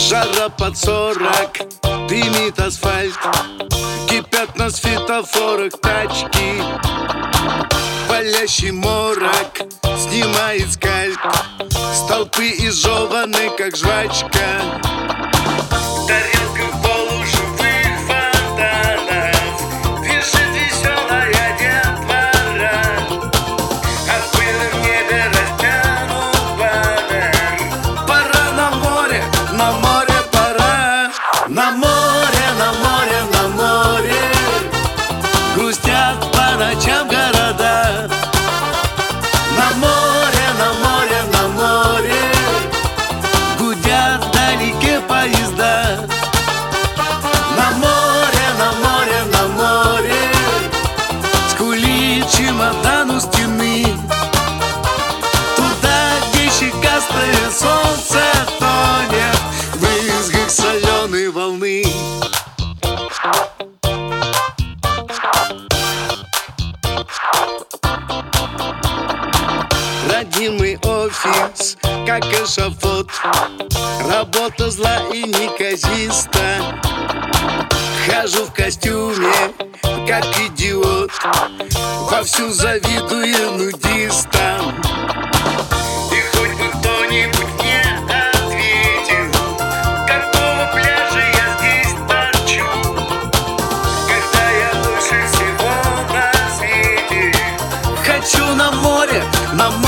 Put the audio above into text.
Жара под 40, дымит асфальт, кипят на светофорах тачки. Палящий морок снимает скальп, столпы изжеваны, как жвачка. Тарелка в полуживых фонтанах, дышит веселая детвора, а в пыльном небе растянут баннер. Пора на море пора. На море, на море, на море грустят по ночам города. На море, на море, на море гудят вдалеке поезда. На море, на море, на море скулит чемодан у стены. Туда, где щекастое солнце тонет в брызгах соленой волны. Родимый офис, как эшафот, работа зла и неказиста. Хожу в костюме, как идиот, вовсю завидую нудистам. И хоть бы кто-нибудь мне ответил, какого пляжа я здесь торчу, когда я лучше всего на свете. Хочу на море, на море.